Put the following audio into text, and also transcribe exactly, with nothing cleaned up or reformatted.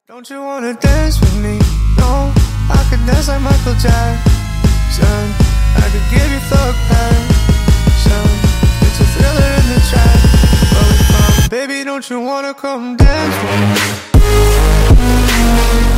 Don't you wanna dance with me? No, I could dance like Michael Jackson. I could give you thug passion. It's a thriller in the track. Where we from? Baby, don't you wanna come dance with me?